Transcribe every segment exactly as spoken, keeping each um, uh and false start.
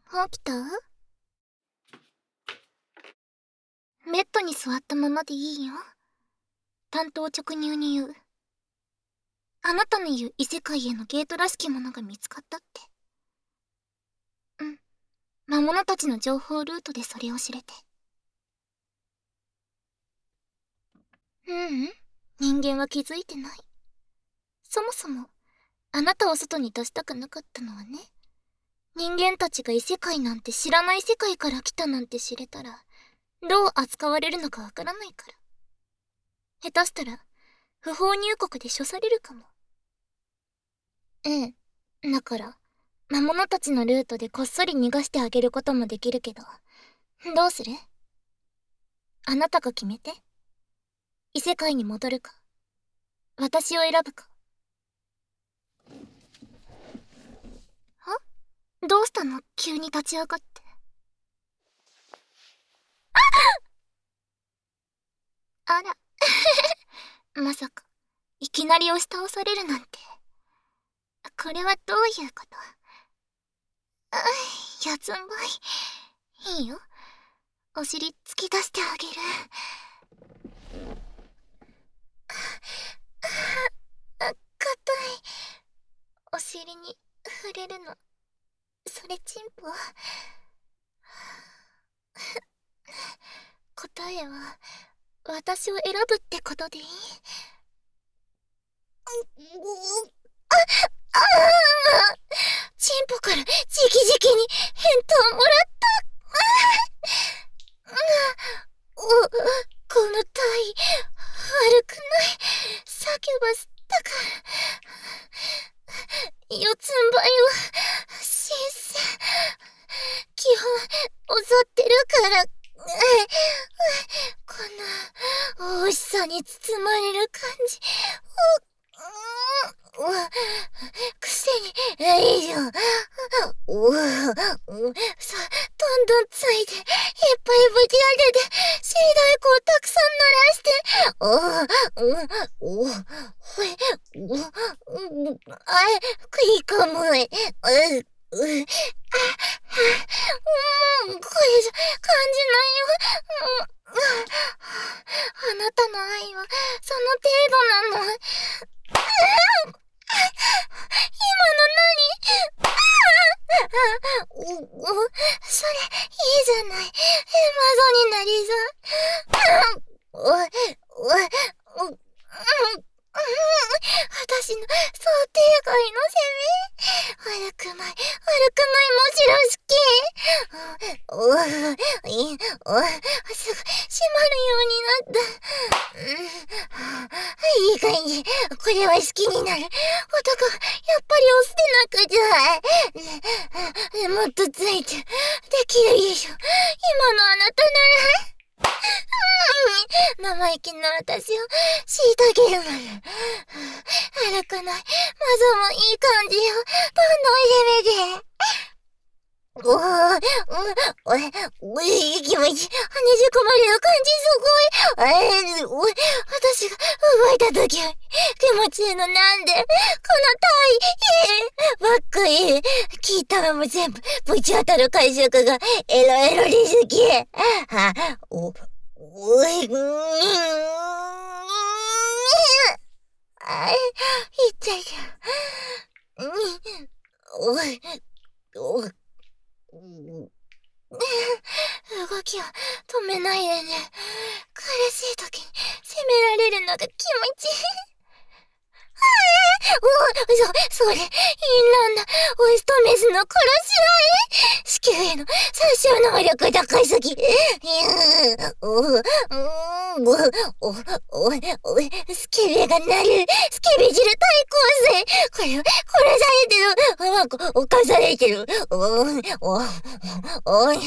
起きた？ベッドに座ったままでいいよ。単刀直入に言う。あなたの言う異世界へのゲートらしきものが見つかったって。うん。魔物たちの情報ルートでそれを知れて。ううん。人間は気づいてない。そもそも、あなたを外に出したくなかったのはね。人間たちが異世界なんて知らない世界から来たなんて知れたら、どう扱われるのかわからないから。下手したら、不法入国で処されるかも。ええ。だから、魔物たちのルートでこっそり逃がしてあげることもできるけど、どうする？あなたが決めて。異世界に戻るか、私を選ぶか。は？どうしたの？急に立ち上がって。あら。まさか、いきなり押し倒されるなんて。これはどういうこと？あ、やつんばい。いいよ。お尻突き出してあげる。あ、硬い。お尻に触れるの、それチンポ？答えは、私を選ぶってことでいい？あ、ああ、チンポから直々に返答もらった。お、この体位、悪くない。叫ばせたから。四つん這いは、新鮮。基本、襲ってるから。この、美しさに包まれる感じ。お、う、くせに、いいよ。お、さ、どんどんついて、いっぱいぶち上げて、尻大根をたくさん鳴らして、お、お、ほい、お、お、あい、食いかもい。う、う、あ、は、もう、これじゃ、感じないよ。あなたの愛は、その程度なの。今の何？お、お、それ、いいじゃない。魔女になりそう。お、お、お、お、私の想定外の攻め。悪くない、悪くない、もちろん好き。お、お、い、お、すぐ、閉まるようになった。いい感じ。これは好きになる。男、やっぱり押してなくちゃ。もっとついて、できるでしょ。今のあなたなら。生意気な私を虐げるのよ。悪くない。マゾもいい感じよ。どんどん攻めて。おー、おい、おい、気持ち、跳ねじ込まれる感じすごい。えー、おい、私が動いたとき、気持ちいいのなんで、この体位、ばっかり、聞いたのも全部、ぶち当たる感触が、エロエロに好き。は、お、おい、うーん、あ、痛いじゃん。おい、おい、動きを止めないでね。苦しい時に責められるのが気持ちいい。お、そ、それ、いいなんだ。オスとメスの殺し合い。子宮への殺傷能力高すぎ。お、お、お、お、お、スケベがなる。スケベ汁対抗戦。これは、殺されてる。なんか、犯されてる。お、お、お、お、なんて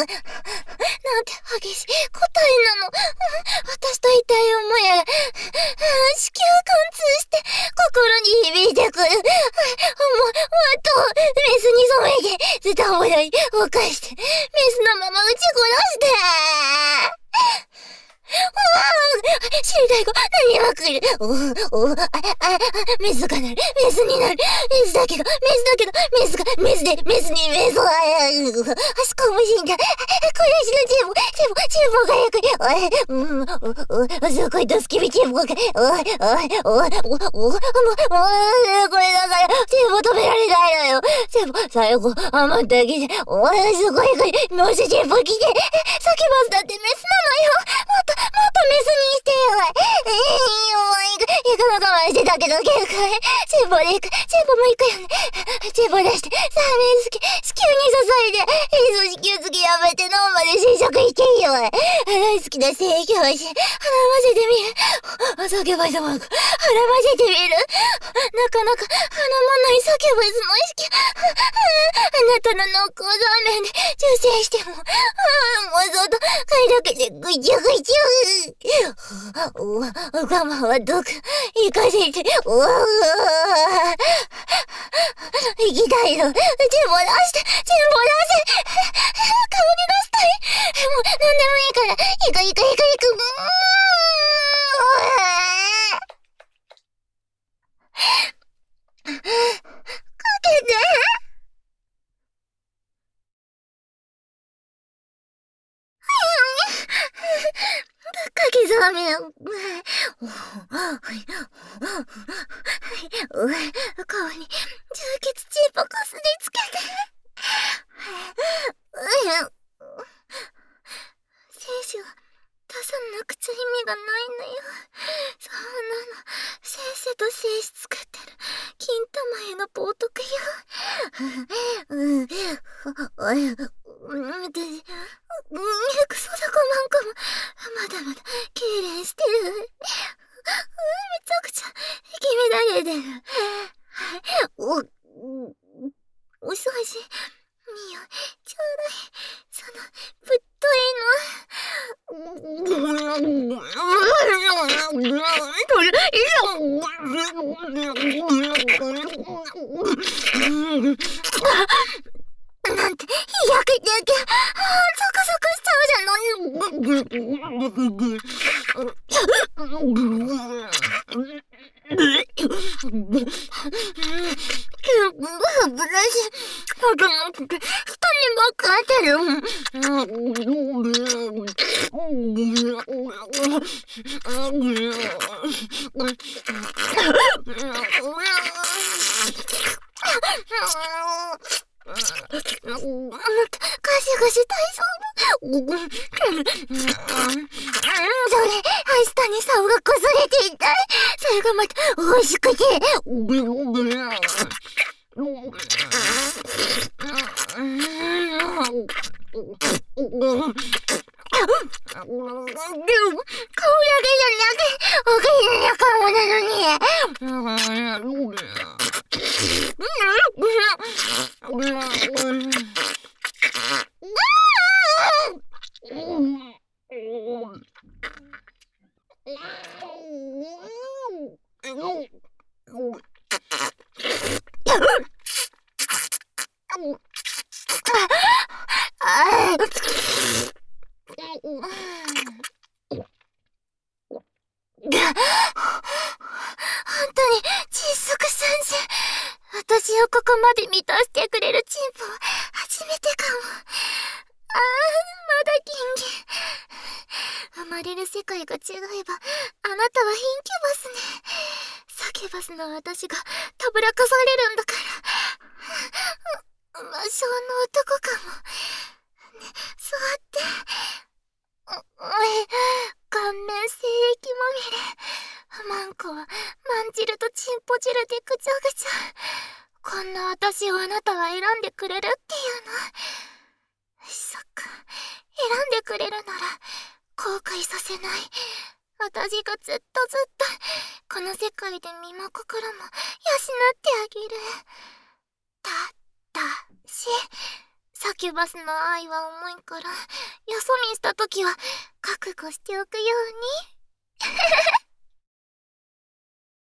激しい答えなの。私と痛い思いやら、子宮貫通して、心に響いてくる。もう、もっと、メスに染めて、ズタボロに犯して、メスのまま撃ち殺して。 知りたい子、何が来る。おお、あ、あ、あ、メスがなる。メスになる。メスだけど、メスだけど、メスが、メスで、メスにメスを、あ、あそこも死んだ。これしのチェボ、チェボ、チェボがやくれ。おい、うん、お、お、すごいドスキビチェボが、おい、おい、おい、お、お、もう、もう、これだから、チェボ止められないのよ。チェボ、最後、余ったきて、おい、すごい、これ、もしチェボ来て、サキバスだってメスなのよ。もっと、もっとメスにしてよ。ええー、もう、いく、いくの我慢してたけど、結構、チェボで行く、チェボも行くよね。チェボ出して、さあ、メス、子宮に注いで、えー、子宮付きやめて脳まで侵食していいよ。大好きな性教師、払わせてみる。あ、サキバスも、払わせてみる。なかなか、花もないサキバスの意識。あなたの濃厚ラーメンで、受精しても、もうそっと、快楽でぐちゅぐちゅ。お、我慢はどく、行かせて、おー、行きたいの。全部出して、全部出せ。顔に出したい。もう、なんでもいいから、行く行く行く行く。うーん。かけて。かきざめを。顔に充血チーポこすりつけて。精子を出さなくちゃ意味がないのよ。そんなの、せっせと精子作ってる金玉への冒涜よ。うん、おい、見て、クソだこまんこも、まだまだ、痙攣してる。めちゃくちゃ、息乱れてる。お、お掃除、みよ、ちょうだい。その、ぶっといの。なんて、焼けてけ、ゾクゾクしちゃうじゃない。ブラシ、あとなくて、下にばっか当てる。あなた、ガシガシ大丈夫？それ、下に竿がこすれていたい。それがまた、美味しくて。顔だけじゃなく、おかしな顔なのに。本当に窒息さんじゃ。私をここまで満たしてくれるチンポは初めてかも。ああ、まだ金魚。生まれる世界が違えば、あなたは貧キュバスね。サキュバスの私がたぶらかされるんだから。魔性の男かも。ね、座って。顔面精液まみれ。マンコはまん汁とチンポ汁でぐちゃぐちゃ。こんな私をあなたは選んでくれるっていうの。そっか、選んでくれるなら後悔させない。私がずっとずっとこの世界で身も心も養ってあげる。ただしサキュバスの愛は重いから、よそ見したときは覚悟しておくように。